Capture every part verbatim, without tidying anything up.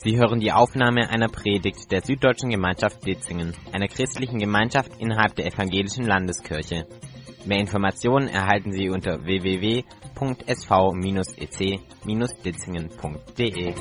Sie hören die Aufnahme einer Predigt der Süddeutschen Gemeinschaft Ditzingen, einer christlichen Gemeinschaft innerhalb der Evangelischen Landeskirche. Mehr Informationen erhalten Sie unter w w w punkt s v bindestrich e c bindestrich ditzingen punkt d e.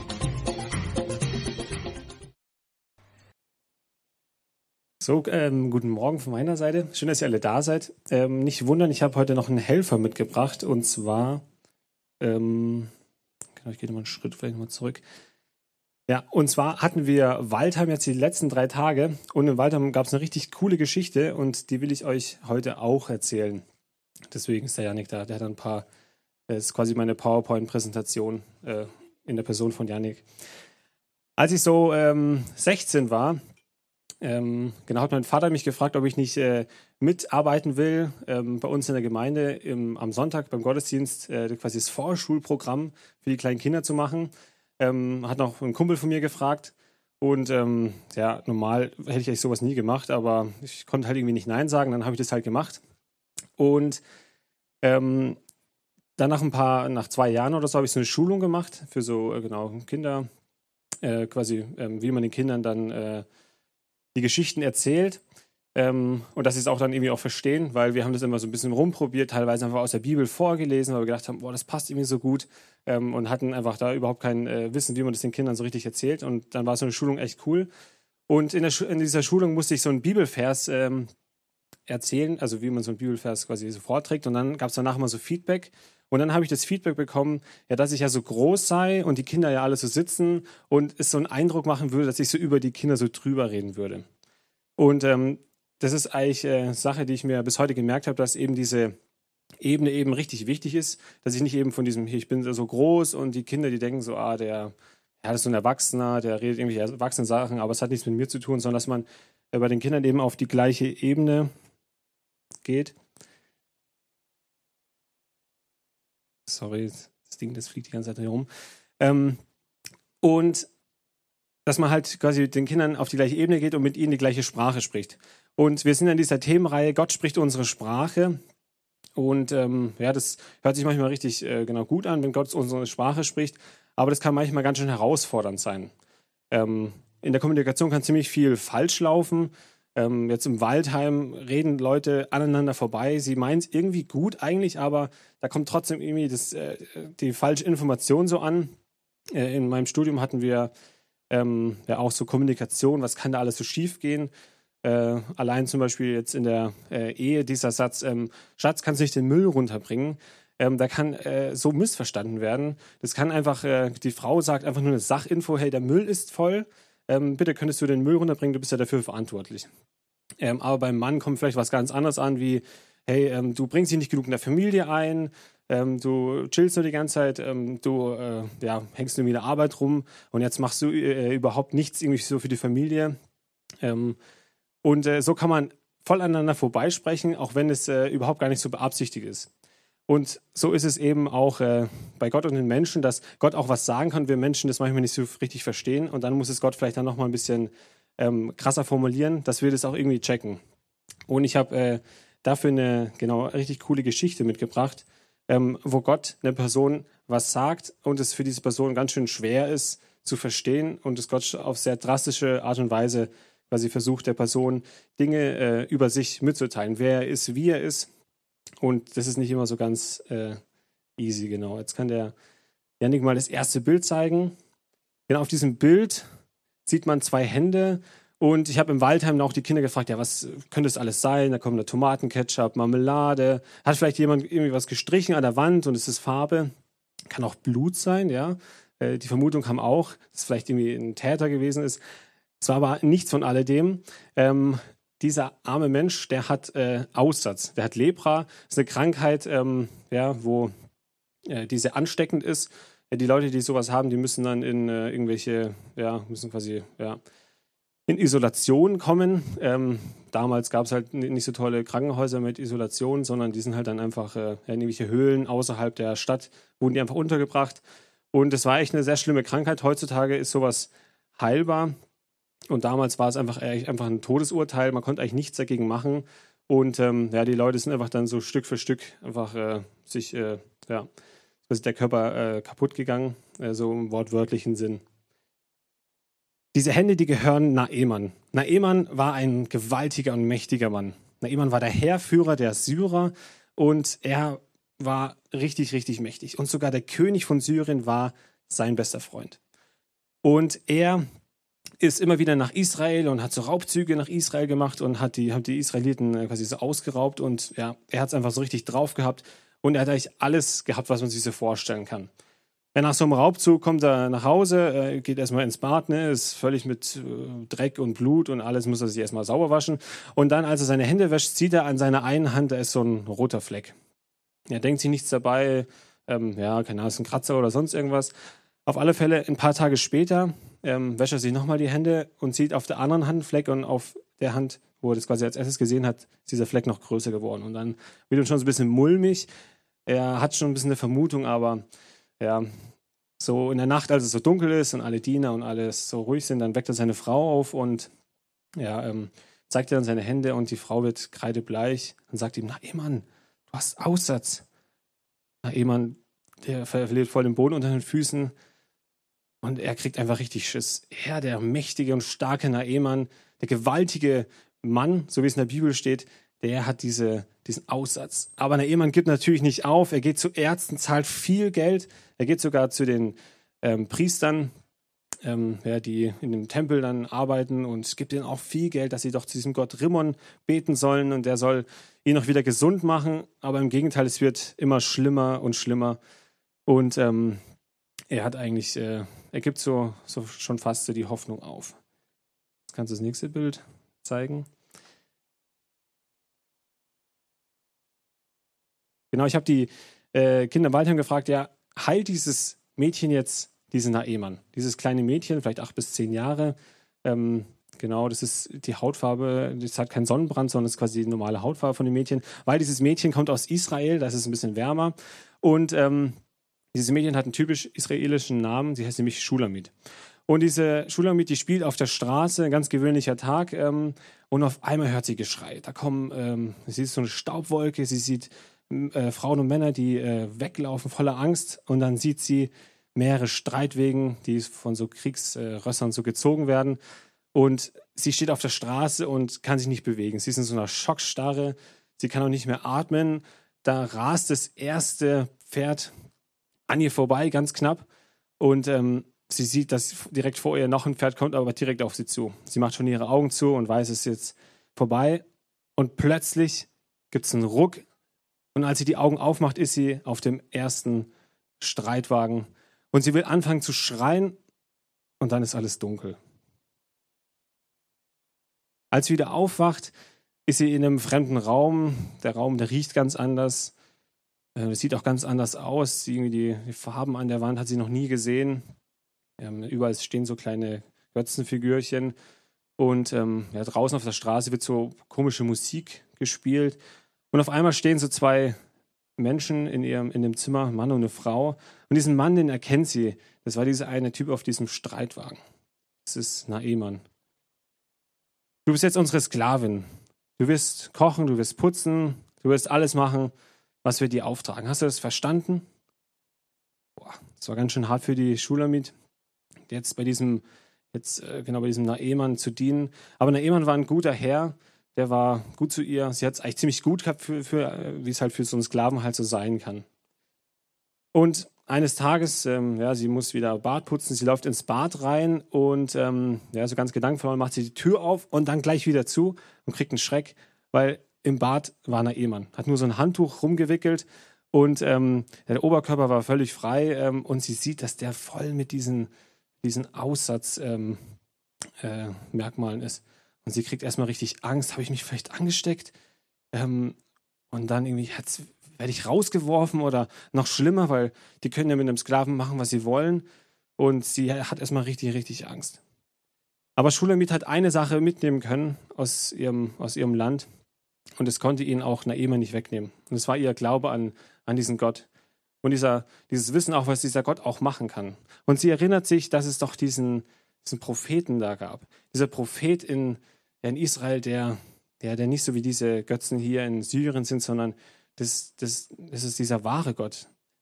So, ähm, guten Morgen von meiner Seite. Schön, dass ihr alle da seid. Ähm, nicht wundern, ich habe heute noch einen Helfer mitgebracht. Und zwar, ähm, genau, ich gehe nochmal einen Schritt vielleicht mal zurück. Ja, und zwar hatten wir Waldheim jetzt die letzten drei Tage. Und in Waldheim gab es eine richtig coole Geschichte und die will ich euch heute auch erzählen. Deswegen ist der Jannik da. Der hat ein paar, das ist quasi meine PowerPoint-Präsentation äh, in der Person von Jannik. Als ich so ähm, sechzehn war, Ähm, genau, hat mein Vater mich gefragt, ob ich nicht äh, mitarbeiten will ähm, bei uns in der Gemeinde im, am Sonntag beim Gottesdienst äh, quasi das Vorschulprogramm für die kleinen Kinder zu machen. Ähm, hat noch ein Kumpel von mir gefragt und ähm, ja, normal hätte ich eigentlich sowas nie gemacht, aber ich konnte halt irgendwie nicht Nein sagen, dann habe ich das halt gemacht. Und ähm, dann nach ein paar, nach zwei Jahren oder so habe ich so eine Schulung gemacht für so äh, genau Kinder, äh, quasi äh, wie man den Kindern dann äh, die Geschichten erzählt ähm, und dass sie es auch dann irgendwie auch verstehen, weil wir haben das immer so ein bisschen rumprobiert, teilweise einfach aus der Bibel vorgelesen, weil wir gedacht haben, boah, das passt irgendwie so gut ähm, und hatten einfach da überhaupt kein äh, Wissen, wie man das den Kindern so richtig erzählt, und dann war so eine Schulung echt cool. Und in, der Schu- in dieser Schulung musste ich so einen Bibelvers ähm, erzählen, also wie man so einen Bibelvers quasi so vorträgt, und dann gab es danach mal so Feedback. Und dann habe ich das Feedback bekommen, ja, dass ich ja so groß sei und die Kinder ja alle so sitzen und es so einen Eindruck machen würde, dass ich so über die Kinder so drüber reden würde. Und ähm, das ist eigentlich eine äh, Sache, die ich mir bis heute gemerkt habe, dass eben diese Ebene eben richtig wichtig ist, dass ich nicht eben von diesem, hier, ich bin so groß und die Kinder, die denken so, ah, der, ja, das ist so ein Erwachsener, der redet irgendwelche erwachsenen Sachen, aber es hat nichts mit mir zu tun, sondern dass man äh, bei den Kindern eben auf die gleiche Ebene geht. Sorry, das Ding, das fliegt die ganze Zeit hier rum. Ähm, und dass man halt quasi mit den Kindern auf die gleiche Ebene geht und mit ihnen die gleiche Sprache spricht. Und wir sind in dieser Themenreihe, Gott spricht unsere Sprache. Und ähm, ja, das hört sich manchmal richtig äh, genau gut an, wenn Gott unsere Sprache spricht. Aber das kann manchmal ganz schön herausfordernd sein. Ähm, in der Kommunikation kann ziemlich viel falsch laufen. Ähm, jetzt im Waldheim reden Leute aneinander vorbei. Sie meinen es irgendwie gut eigentlich, aber da kommt trotzdem irgendwie das, äh, die falsche Information so an. Äh, in meinem Studium hatten wir ähm, ja auch so Kommunikation. Was kann da alles so schief gehen? Äh, allein zum Beispiel jetzt in der äh, Ehe dieser Satz, ähm, Schatz, kannst du nicht den Müll runterbringen? Ähm, da kann äh, so missverstanden werden. Das kann einfach, äh, die Frau sagt einfach nur eine Sachinfo, hey, der Müll ist voll. Ähm, bitte könntest du den Müll runterbringen, du bist ja dafür verantwortlich. Ähm, aber beim Mann kommt vielleicht was ganz anderes an, wie, hey, ähm, du bringst dich nicht genug in der Familie ein, ähm, du chillst nur die ganze Zeit, ähm, du äh, ja, hängst nur in der Arbeit rum und jetzt machst du äh, überhaupt nichts irgendwie so für die Familie. Ähm, und äh, so kann man voll aneinander vorbeisprechen, auch wenn es äh, überhaupt gar nicht so beabsichtigt ist. Und so ist es eben auch äh, bei Gott und den Menschen, dass Gott auch was sagen kann, wir Menschen das manchmal nicht so richtig verstehen, und dann muss es Gott vielleicht dann nochmal ein bisschen ähm, krasser formulieren, dass wir das auch irgendwie checken. Und ich habe äh, dafür eine genau richtig coole Geschichte mitgebracht, ähm, wo Gott einer Person was sagt und es für diese Person ganz schön schwer ist zu verstehen und es Gott auf sehr drastische Art und Weise quasi versucht, der Person Dinge äh, über sich mitzuteilen, wer er ist, wie er ist. Und das ist nicht immer so ganz äh, easy, genau. Jetzt kann der Jannik mal das erste Bild zeigen. Genau, auf diesem Bild sieht man zwei Hände. Und ich habe im Waldheim auch die Kinder gefragt, ja, was könnte das alles sein? Da kommt da Tomatenketchup, Marmelade. Hat vielleicht jemand irgendwie was gestrichen an der Wand und es ist Farbe? Kann auch Blut sein, ja. Äh, die Vermutung kam auch, dass es vielleicht irgendwie ein Täter gewesen ist. Es war aber nichts von alledem. Ähm, Dieser arme Mensch, der hat äh, Aussatz, der hat Lepra. Das ist eine Krankheit, ähm, ja, wo äh, die sehr ansteckend ist. Ja, die Leute, die sowas haben, die müssen dann in äh, irgendwelche, ja, müssen quasi, ja, in Isolation kommen. Ähm, damals gab es halt nicht so tolle Krankenhäuser mit Isolation, sondern die sind halt dann einfach äh, in irgendwelche Höhlen außerhalb der Stadt, wurden die einfach untergebracht. Und das war echt eine sehr schlimme Krankheit. Heutzutage ist sowas heilbar. Und damals war es einfach, einfach ein Todesurteil. Man konnte eigentlich nichts dagegen machen. Und ähm, ja, die Leute sind einfach dann so Stück für Stück einfach äh, sich, äh, ja, ist der Körper äh, kaputt gegangen, äh, so im wortwörtlichen Sinn. Diese Hände, die gehören Naeman. Naeman war ein gewaltiger und mächtiger Mann. Naeman war der Heerführer der Syrer und er war richtig, richtig mächtig. Und sogar der König von Syrien war sein bester Freund. Und er ist immer wieder nach Israel und hat so Raubzüge nach Israel gemacht und hat die, hat die Israeliten quasi so ausgeraubt. Und ja, er hat es einfach so richtig drauf gehabt. Und er hat eigentlich alles gehabt, was man sich so vorstellen kann. Ja, nach so einem Raubzug kommt er nach Hause, geht erstmal ins Bad, ne, ist völlig mit äh, Dreck und Blut und alles, muss er sich erstmal sauber waschen. Und dann, als er seine Hände wäscht, sieht er an seiner einen Hand, da ist so ein roter Fleck. Er denkt sich nichts dabei, ähm, ja, keine Ahnung, ist ein Kratzer oder sonst irgendwas. Auf alle Fälle, ein paar Tage später, ähm, wäscht er sich nochmal die Hände und sieht auf der anderen Hand einen Fleck und auf der Hand, wo er das quasi als erstes gesehen hat, ist dieser Fleck noch größer geworden. Und dann wird ihm schon so ein bisschen mulmig. Er hat schon ein bisschen eine Vermutung, aber ja, so in der Nacht, als es so dunkel ist und alle Diener und alles so ruhig sind, dann weckt er seine Frau auf und ja, ähm, zeigt ihr dann seine Hände und die Frau wird kreidebleich und sagt ihm, Naeman, du hast Aussatz. Naeman, der verliert voll den Boden unter den Füßen und er kriegt einfach richtig Schiss. Er, der mächtige und starke Naeman, der gewaltige Mann, so wie es in der Bibel steht, der hat diese, diesen Aussatz. Aber Naeman gibt natürlich nicht auf. Er geht zu Ärzten, zahlt viel Geld. Er geht sogar zu den ähm, Priestern, ähm, ja, die in dem Tempel dann arbeiten und gibt ihnen auch viel Geld, dass sie doch zu diesem Gott Rimmon beten sollen und der soll ihn auch wieder gesund machen. Aber im Gegenteil, es wird immer schlimmer und schlimmer. Und ähm, er hat eigentlich, äh, er gibt so, so schon fast so die Hoffnung auf. Jetzt kannst du das nächste Bild zeigen. Genau, ich habe die äh, Kinder weiterhin gefragt, ja, heilt dieses Mädchen jetzt diese Naeman? Dieses kleine Mädchen, vielleicht acht bis zehn Jahre, ähm, genau, das ist die Hautfarbe, das hat keinen Sonnenbrand, sondern das ist quasi die normale Hautfarbe von dem Mädchen, weil dieses Mädchen kommt aus Israel, das ist ein bisschen wärmer und ähm, dieses Mädchen hat einen typisch israelischen Namen, sie heißt nämlich Shulamit. Und diese Shulamit, die spielt auf der Straße, ein ganz gewöhnlicher Tag ähm, und auf einmal hört sie Geschrei. Da kommen, ähm, sie sieht so eine Staubwolke, sie sieht Äh, Frauen und Männer, die äh, weglaufen voller Angst und dann sieht sie mehrere Streitwegen, die von so Kriegsrössern so gezogen werden und sie steht auf der Straße und kann sich nicht bewegen. Sie ist in so einer Schockstarre, sie kann auch nicht mehr atmen. Da rast das erste Pferd an ihr vorbei, ganz knapp und ähm, sie sieht, dass direkt vor ihr noch ein Pferd kommt, aber direkt auf sie zu. Sie macht schon ihre Augen zu und weiß, es ist jetzt vorbei und plötzlich gibt es einen Ruck. Und als sie die Augen aufmacht, ist sie auf dem ersten Streitwagen. Und sie will anfangen zu schreien und dann ist alles dunkel. Als sie wieder aufwacht, ist sie in einem fremden Raum. Der Raum, der riecht ganz anders. Es sieht auch ganz anders aus. Irgendwie die, die Farben an der Wand hat sie noch nie gesehen. Ähm, überall stehen so kleine Götzenfigürchen. Und ähm, ja, draußen auf der Straße wird so komische Musik gespielt. Und auf einmal stehen so zwei Menschen in ihrem in dem Zimmer, ein Mann und eine Frau. Und diesen Mann, den erkennt sie. Das war dieser eine Typ auf diesem Streitwagen. Das ist Naeman. Du bist jetzt unsere Sklavin. Du wirst kochen, du wirst putzen, du wirst alles machen, was wir dir auftragen. Hast du das verstanden? Boah, das war ganz schön hart für die Shulamit, jetzt bei diesem, jetzt äh, genau bei diesem Naeman zu dienen. Aber Naeman war ein guter Herr. Der war gut zu ihr. Sie hat es eigentlich ziemlich gut gehabt, für, für, wie es halt für so einen Sklaven halt so sein kann. Und eines Tages, ähm, ja, sie muss wieder Bad putzen. Sie läuft ins Bad rein und ähm, ja, so ganz gedankenvoll macht sie die Tür auf und dann gleich wieder zu und kriegt einen Schreck, weil im Bad war Naeman. Hat nur so ein Handtuch rumgewickelt und ähm, der Oberkörper war völlig frei ähm, und sie sieht, dass der voll mit diesen, diesen Aussatzmerkmalen ähm, äh, Merkmalen ist. Und sie kriegt erstmal richtig Angst, habe ich mich vielleicht angesteckt? Ähm, und dann irgendwie werde ich rausgeworfen oder noch schlimmer, weil die können ja mit einem Sklaven machen, was sie wollen. Und sie hat erstmal richtig, richtig Angst. Aber Shulamit hat eine Sache mitnehmen können aus ihrem, aus ihrem Land. Und es konnte ihnen auch Naeman nicht wegnehmen. Und es war ihr Glaube an, an diesen Gott. Und dieser, dieses Wissen auch, was dieser Gott auch machen kann. Und sie erinnert sich, dass es doch diesen, diesen Propheten da gab. Dieser Prophet in in Israel, der, der, der nicht so wie diese Götzen hier in Syrien sind, sondern das, das, das ist dieser wahre Gott.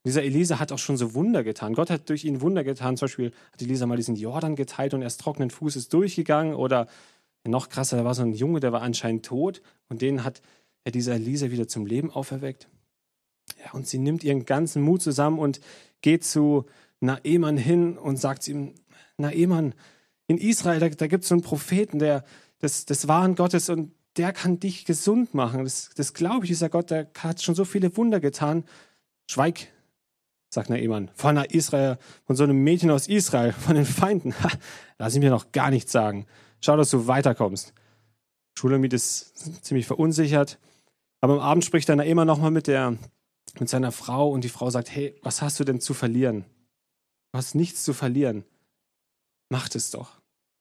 Dieser Elisa hat auch schon so Wunder getan. Gott hat durch ihn Wunder getan. Zum Beispiel hat Elisa mal diesen Jordan geteilt und er ist trockenen Fußes durchgegangen. Oder noch krasser, da war so ein Junge, der war anscheinend tot. Und den hat er dieser Elisa wieder zum Leben auferweckt. Ja, und sie nimmt ihren ganzen Mut zusammen und geht zu Naeman hin und sagt ihm, Naeman, in Israel, da, da gibt es so einen Propheten, der des, des wahren Gottes, und der kann dich gesund machen. Das, das glaube ich, dieser Gott, der hat schon so viele Wunder getan. Schweig, sagt Naeman, von einer Israel, von so einem Mädchen aus Israel, von den Feinden. Ha, lass ich mir noch gar nichts sagen. Schau, dass du weiterkommst. Schulamit ist ziemlich verunsichert. Aber am Abend spricht dann Naeman nochmal mit, der, mit seiner Frau und die Frau sagt, hey, was hast du denn zu verlieren? Du hast nichts zu verlieren. Macht es doch.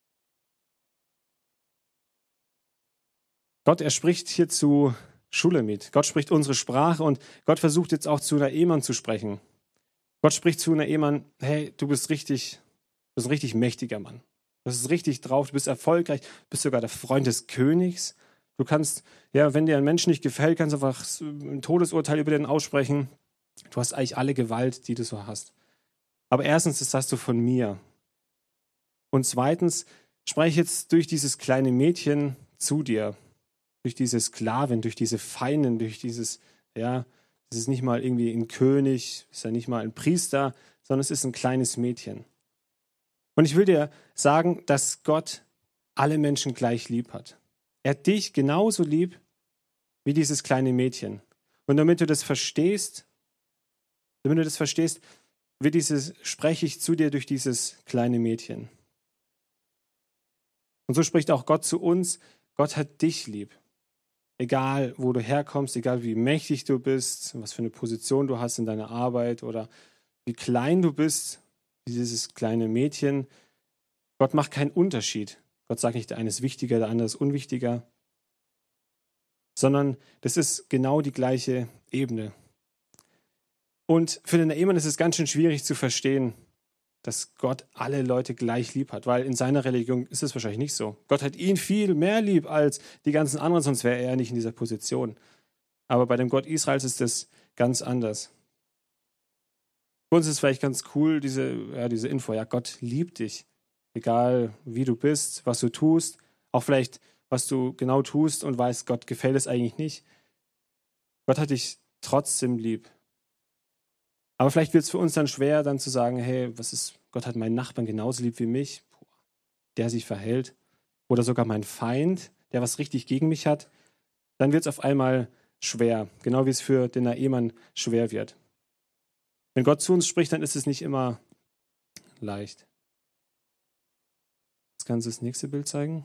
Gott, er spricht hier zu Schulamit. Gott spricht unsere Sprache und Gott versucht jetzt auch zu Naeman zu sprechen. Gott spricht zu Naeman, hey, du bist richtig, du bist ein richtig mächtiger Mann. Du bist richtig drauf, du bist erfolgreich, bist sogar der Freund des Königs. Du kannst, ja, wenn dir ein Mensch nicht gefällt, kannst du einfach ein Todesurteil über den aussprechen. Du hast eigentlich alle Gewalt, die du so hast. Aber erstens, das hast du von mir. Und zweitens, spreche ich jetzt durch dieses kleine Mädchen zu dir. Durch diese Sklavin, durch diese Feindin, durch dieses, ja, es ist nicht mal irgendwie ein König, es ist ja nicht mal ein Priester, sondern es ist ein kleines Mädchen. Und ich will dir sagen, dass Gott alle Menschen gleich lieb hat. Er hat dich genauso lieb wie dieses kleine Mädchen. Und damit du das verstehst, damit du das verstehst, wird dieses, spreche ich zu dir durch dieses kleine Mädchen. Und so spricht auch Gott zu uns. Gott hat dich lieb. Egal, wo du herkommst, egal wie mächtig du bist, was für eine Position du hast in deiner Arbeit oder wie klein du bist, wie dieses kleine Mädchen. Gott macht keinen Unterschied. Gott sagt nicht, der eine ist wichtiger, der andere ist unwichtiger, sondern das ist genau die gleiche Ebene. Und für den Naeman ist es ganz schön schwierig zu verstehen, dass Gott alle Leute gleich lieb hat, weil in seiner Religion ist es wahrscheinlich nicht so. Gott hat ihn viel mehr lieb als die ganzen anderen, sonst wäre er nicht in dieser Position. Aber bei dem Gott Israels ist das ganz anders. Für uns ist es vielleicht ganz cool, diese, ja, diese Info, ja, Gott liebt dich, egal wie du bist, was du tust, auch vielleicht, was du genau tust und weißt, Gott gefällt es eigentlich nicht. Gott hat dich trotzdem lieb. Aber vielleicht wird es für uns dann schwer, dann zu sagen, hey, was ist, Gott hat meinen Nachbarn genauso lieb wie mich, der sich verhält. Oder sogar mein Feind, der was richtig gegen mich hat. Dann wird es auf einmal schwer, genau wie es für den Naeman schwer wird. Wenn Gott zu uns spricht, dann ist es nicht immer leicht. Jetzt kannst du das nächste Bild zeigen.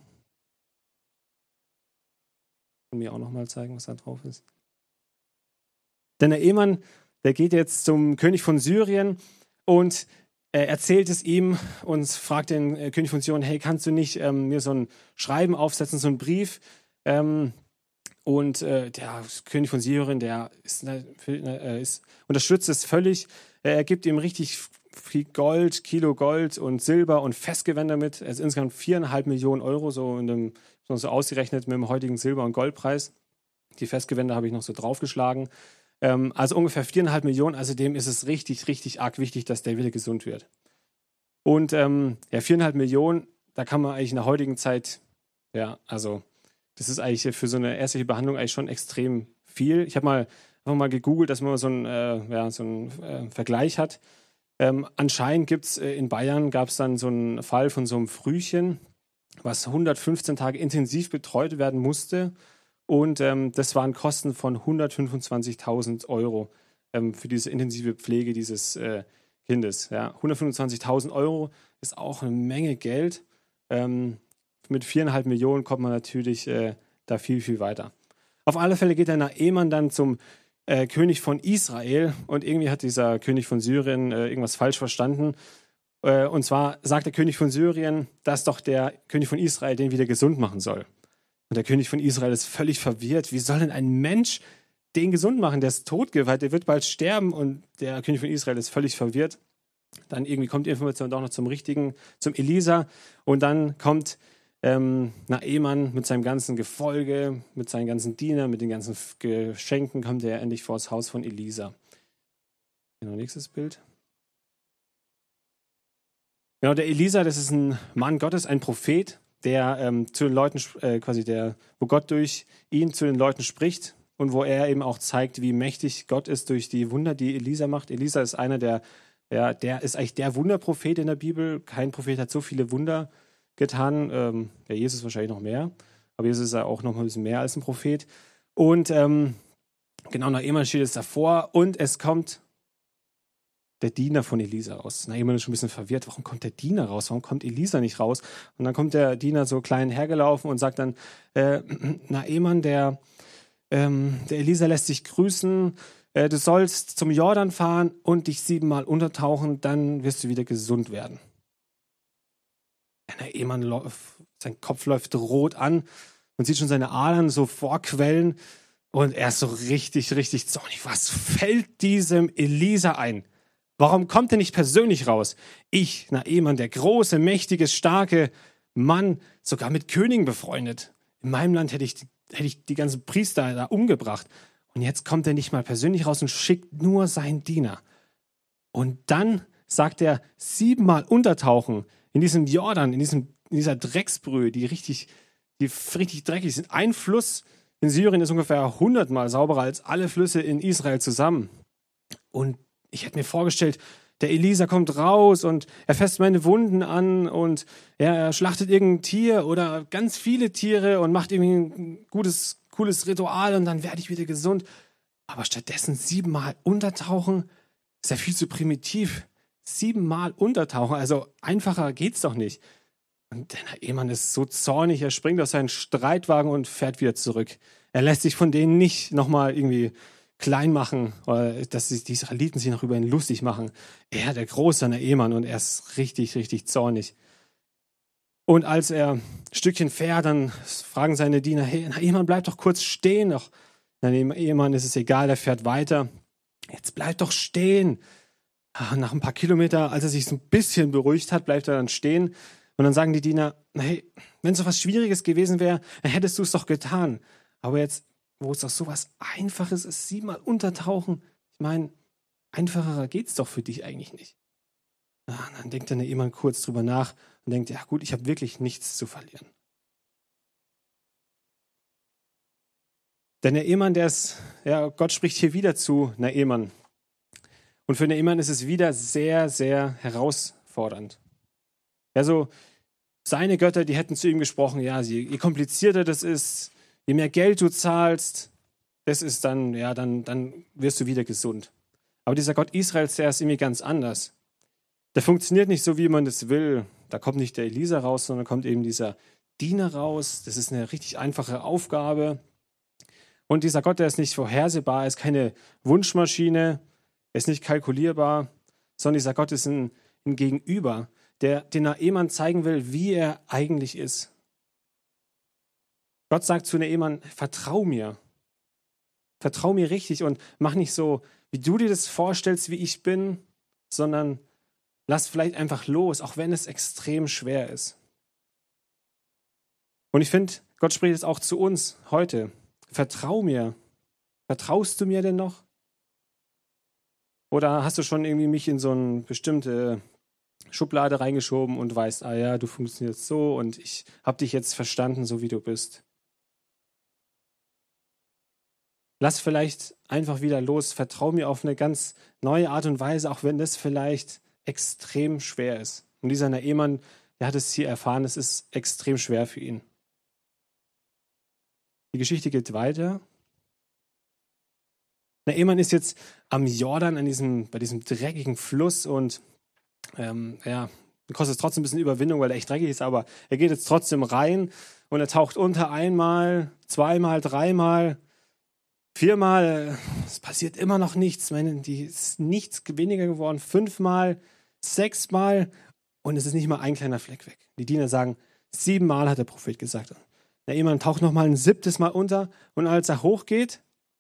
Und mir auch nochmal zeigen, was da drauf ist. Der Naeman, der geht jetzt zum König von Syrien und er erzählt es ihm und fragt den äh, König von Syrien, hey, kannst du nicht ähm, mir so ein Schreiben aufsetzen, so einen Brief? Ähm, und äh, der König von Syrien, der ist, äh, ist, unterstützt es völlig. Er gibt ihm richtig viel Gold, Kilo Gold und Silber und Festgewänder mit. Also insgesamt viereinhalb Millionen Euro, so, in dem, so ausgerechnet mit dem heutigen Silber- und Goldpreis. Die Festgewänder habe ich noch so draufgeschlagen. Also ungefähr viereinhalb Millionen, also dem ist es richtig, richtig arg wichtig, dass der wieder gesund wird. Und ähm, ja, viereinhalb Millionen, da kann man eigentlich in der heutigen Zeit, ja, also das ist eigentlich für so eine ärztliche Behandlung eigentlich schon extrem viel. Ich habe mal einfach mal gegoogelt, dass man mal so einen, äh, ja, so einen äh, Vergleich hat. Ähm, anscheinend gibt es äh, in Bayern, gab es dann so einen Fall von so einem Frühchen, was hundertfünfzehn Tage intensiv betreut werden musste. Und ähm, das waren Kosten von hundertfünfundzwanzigtausend Euro ähm, für diese intensive Pflege dieses äh, Kindes. Ja. hundertfünfundzwanzigtausend Euro ist auch eine Menge Geld. Ähm, mit viereinhalb Millionen kommt man natürlich äh, da viel, viel weiter. Auf alle Fälle geht der Naeman dann zum äh, König von Israel und irgendwie hat dieser König von Syrien äh, irgendwas falsch verstanden. Äh, und zwar sagt der König von Syrien, dass doch der König von Israel den wieder gesund machen soll. Und der König von Israel ist völlig verwirrt. Wie soll denn ein Mensch den gesund machen? Der ist totgeweiht, der wird bald sterben. Und der König von Israel ist völlig verwirrt. Dann irgendwie kommt die Information doch noch zum richtigen, zum Elisa. Und dann kommt ähm, Naeman mit seinem ganzen Gefolge, mit seinen ganzen Dienern, mit den ganzen Geschenken, kommt er endlich vor das Haus von Elisa. Genau, nächstes Bild. Genau, der Elisa, das ist ein Mann Gottes, ein Prophet, der ähm, zu den Leuten, äh, quasi der, wo Gott durch ihn zu den Leuten spricht und wo er eben auch zeigt, wie mächtig Gott ist durch die Wunder, die Elisa macht. Elisa ist einer der, ja, der ist eigentlich der Wunderprophet in der Bibel. Kein Prophet hat so viele Wunder getan. Ähm, der Jesus wahrscheinlich noch mehr, aber Jesus ist ja auch noch mal ein bisschen mehr als ein Prophet. Und ähm, genau, Naaman steht es davor und es kommt der Diener von Elisa raus. Naaman ist schon ein bisschen verwirrt. Warum kommt der Diener raus? Warum kommt Elisa nicht raus? Und dann kommt der Diener so klein hergelaufen und sagt dann, äh, Naaman, der, ähm, der Elisa lässt dich grüßen. Äh, du sollst zum Jordan fahren und dich siebenmal untertauchen, dann wirst du wieder gesund werden. Naaman, läuft, sein Kopf läuft rot an und sieht schon seine Adern so vorquellen und er ist so richtig, richtig zornig. Was fällt diesem Elisa ein? Warum kommt er nicht persönlich raus? Ich, Naaman, der große, mächtige, starke Mann, sogar mit Königen befreundet. In meinem Land hätte ich, hätte ich die ganzen Priester da umgebracht. Und jetzt kommt er nicht mal persönlich raus und schickt nur seinen Diener. Und dann sagt er, siebenmal untertauchen in diesem Jordan, in, diesem, in dieser Drecksbrühe, die richtig, die richtig dreckig sind. Ein Fluss in Syrien ist ungefähr hundertmal sauberer als alle Flüsse in Israel zusammen. Und ich hätte mir vorgestellt, der Elisa kommt raus und er fasst meine Wunden an und er, er schlachtet irgendein Tier oder ganz viele Tiere und macht irgendwie ein gutes, cooles Ritual und dann werde ich wieder gesund. Aber stattdessen siebenmal untertauchen, ist ja viel zu primitiv. Siebenmal untertauchen, also einfacher geht's doch nicht. Und der Ehemann ist so zornig, er springt aus seinen Streitwagen und fährt wieder zurück. Er lässt sich von denen nicht nochmal irgendwie klein machen, oder dass die Israeliten sich noch über ihn lustig machen. Er, der große Naaman, und er ist richtig, richtig zornig. Und als er ein Stückchen fährt, dann fragen seine Diener, hey, Naaman, bleib doch kurz stehen. Doch Naaman ist es egal, er fährt weiter. Jetzt bleib doch stehen. Nach ein paar Kilometern, als er sich so ein bisschen beruhigt hat, bleibt er dann stehen. Und dann sagen die Diener, hey, wenn es so was Schwieriges gewesen wäre, dann hättest du es doch getan. Aber jetzt, wo es doch so was Einfaches ist, siebenmal untertauchen, ich meine, einfacher geht's doch für dich eigentlich nicht. Ja, dann denkt dann jemand kurz drüber nach und denkt, ja gut, ich habe wirklich nichts zu verlieren. Denn der Ehemann, der ist, ja, Gott spricht hier wieder zu Naaman. Und für Naaman ist es wieder sehr, sehr herausfordernd. Also seine Götter, die hätten zu ihm gesprochen, ja, je komplizierter das ist, je mehr Geld du zahlst, das ist dann, ja, dann, dann wirst du wieder gesund. Aber dieser Gott Israels, der ist irgendwie ganz anders. Der funktioniert nicht so, wie man das will. Da kommt nicht der Elisa raus, sondern kommt eben dieser Diener raus. Das ist eine richtig einfache Aufgabe. Und dieser Gott, der ist nicht vorhersehbar, er ist keine Wunschmaschine, er ist nicht kalkulierbar, sondern dieser Gott ist ein, ein Gegenüber, der den Naaman zeigen will, wie er eigentlich ist. Gott sagt zu Naaman, vertrau mir. Vertrau mir richtig und mach nicht so, wie du dir das vorstellst, wie ich bin, sondern lass vielleicht einfach los, auch wenn es extrem schwer ist. Und ich finde, Gott spricht jetzt auch zu uns heute. Vertrau mir. Vertraust du mir denn noch? Oder hast du schon irgendwie mich in so eine bestimmte Schublade reingeschoben und weißt, ah ja, du funktionierst so und ich habe dich jetzt verstanden, so wie du bist. Lass vielleicht einfach wieder los. Vertrau mir auf eine ganz neue Art und Weise, auch wenn das vielleicht extrem schwer ist. Und dieser Naaman, der hat es hier erfahren, es ist extrem schwer für ihn. Die Geschichte geht weiter. Naaman ist jetzt am Jordan, an diesem, bei diesem dreckigen Fluss und ähm, ja, kostet trotzdem ein bisschen Überwindung, weil er echt dreckig ist, aber er geht jetzt trotzdem rein und er taucht unter einmal, zweimal, dreimal, viermal. Es passiert immer noch nichts. Ich meine, die ist nichts weniger geworden. Fünfmal, sechsmal und es ist nicht mal ein kleiner Fleck weg. Die Diener sagen, siebenmal hat der Prophet gesagt. Naaman taucht noch mal ein siebtes Mal unter und als er hochgeht,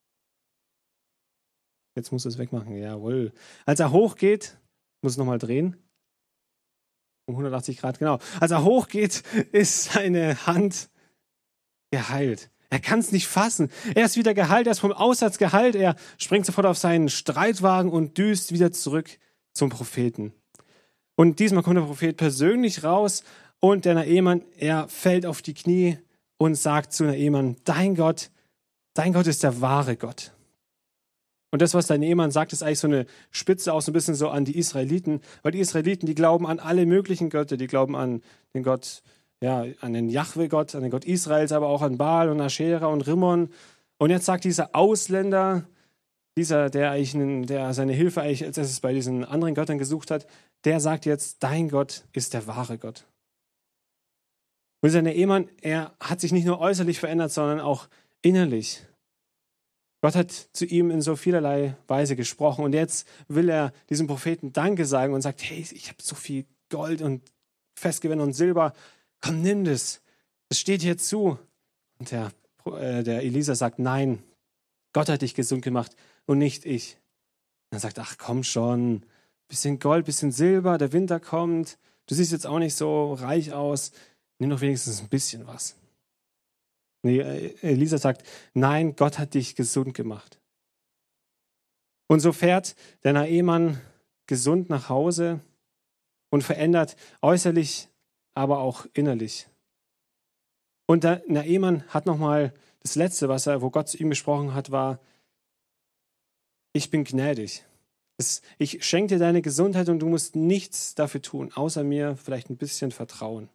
jetzt muss er es wegmachen, jawohl. Als er hochgeht, muss es nochmal drehen. Um hundertachtzig Grad, genau. Als er hochgeht, ist seine Hand geheilt. Er kann es nicht fassen. Er ist wieder geheilt, er ist vom Aussatz geheilt. Er springt sofort auf seinen Streitwagen und düst wieder zurück zum Propheten. Und diesmal kommt der Prophet persönlich raus und der Naaman, er fällt auf die Knie und sagt zu Naaman, dein Gott, dein Gott ist der wahre Gott. Und das, was der Naaman sagt, ist eigentlich so eine Spitze auch so ein bisschen so an die Israeliten, weil die Israeliten, die glauben an alle möglichen Götter, die glauben an den Gott, ja, an den Jahwe-Gott, an den Gott Israels, aber auch an Baal und Aschera und Rimmon. Und jetzt sagt dieser Ausländer, dieser, der eigentlich, der seine Hilfe eigentlich als erstes bei diesen anderen Göttern gesucht hat, der sagt jetzt, dein Gott ist der wahre Gott. Und dieser Naaman, er hat sich nicht nur äußerlich verändert, sondern auch innerlich. Gott hat zu ihm in so vielerlei Weise gesprochen und jetzt will er diesem Propheten Danke sagen und sagt, hey, ich habe so viel Gold und Festgewinn und Silber, komm, nimm das, das steht dir zu. Und der, äh, der Elisa sagt, nein, Gott hat dich gesund gemacht und nicht ich. Und er sagt, ach komm schon, bisschen Gold, bisschen Silber, der Winter kommt, du siehst jetzt auch nicht so reich aus, nimm doch wenigstens ein bisschen was. Nee, Elisa sagt, nein, Gott hat dich gesund gemacht. Und so fährt der Naaman gesund nach Hause und verändert äußerlich, aber auch innerlich. Und der Naaman hat nochmal das Letzte, was er, wo Gott zu ihm gesprochen hat, war, ich bin gnädig. Ich schenke dir deine Gesundheit und du musst nichts dafür tun, außer mir vielleicht ein bisschen vertrauen.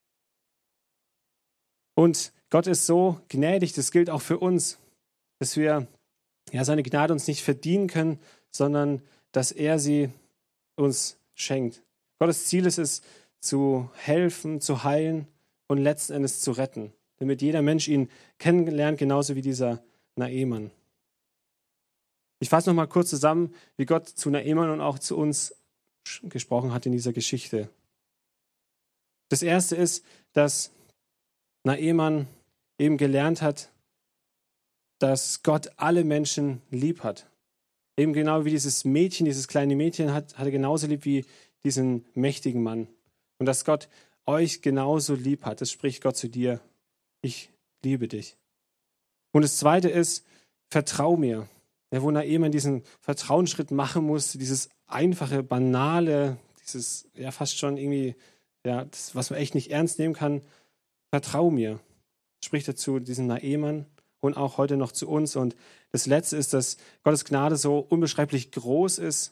Und Gott ist so gnädig, das gilt auch für uns, dass wir ja, seine Gnade uns nicht verdienen können, sondern dass er sie uns schenkt. Gottes Ziel ist es, zu helfen, zu heilen und letzten Endes zu retten, damit jeder Mensch ihn kennenlernt, genauso wie dieser Naaman. Ich fasse noch mal kurz zusammen, wie Gott zu Naaman und auch zu uns gesprochen hat in dieser Geschichte. Das Erste ist, dass Naaman eben gelernt hat, dass Gott alle Menschen lieb hat. Eben genau wie dieses Mädchen, dieses kleine Mädchen hat, hat er genauso lieb wie diesen mächtigen Mann. Und dass Gott euch genauso lieb hat. Das spricht Gott zu dir. Ich liebe dich. Und das Zweite ist, vertrau mir. Ja, wo Naaman diesen Vertrauensschritt machen musste, dieses einfache, banale, dieses ja fast schon irgendwie, ja, das, was man echt nicht ernst nehmen kann. Vertrau mir, spricht er zu diesem Naaman und auch heute noch zu uns. Und das Letzte ist, dass Gottes Gnade so unbeschreiblich groß ist,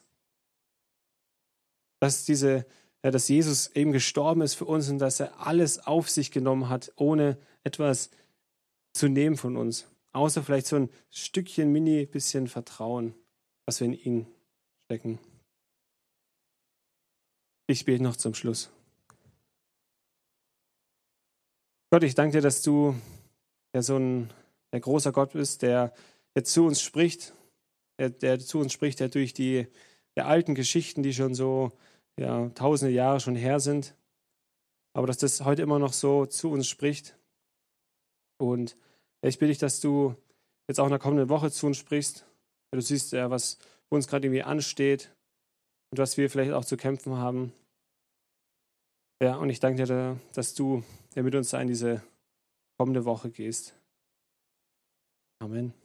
dass, diese, ja, dass Jesus eben gestorben ist für uns und dass er alles auf sich genommen hat, ohne etwas zu nehmen von uns. Außer vielleicht so ein Stückchen, mini bisschen Vertrauen, was wir in ihn stecken. Ich bete noch zum Schluss. Gott, ich danke dir, dass du ja so ein der großer Gott bist, der, der zu uns spricht, der, der zu uns spricht, der durch die der alten Geschichten, die schon so ja, tausende Jahre schon her sind, aber dass das heute immer noch so zu uns spricht. Und ich bitte dich, dass du jetzt auch in der kommenden Woche zu uns sprichst. Du siehst ja, was für uns gerade irgendwie ansteht und was wir vielleicht auch zu kämpfen haben. Ja, und ich danke dir, dass du ja mit uns da in diese kommende Woche gehst. Amen.